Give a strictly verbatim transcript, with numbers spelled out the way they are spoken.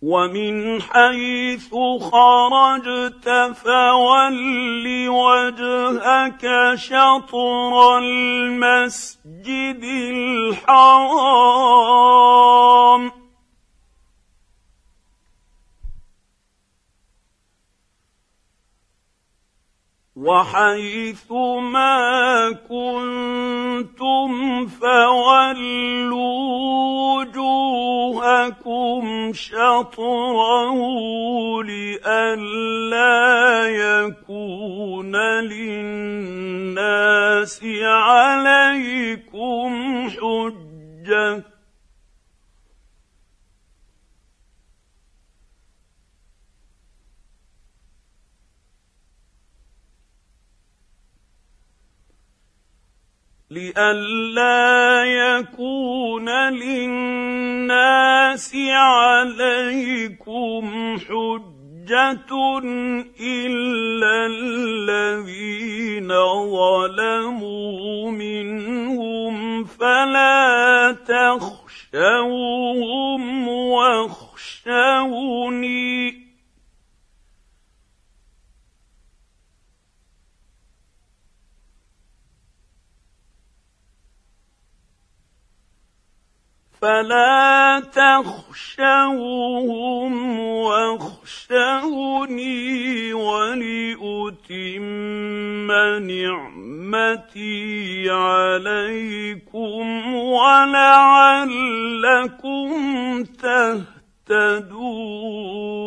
ومن حيث خرجت فول وجهك شطر المسجد الحرام وحيث ما كنتم فولوا وجوهكم شطره لئلا يكون للناس عليكم حجة لئلا يكون للناس عليكم حجة إلا الذين ظلموا منهم فلا تخشوهم واخشوني فلا تخشوهم واخشوني ولأتم نعمتي عليكم ولعلكم تهتدون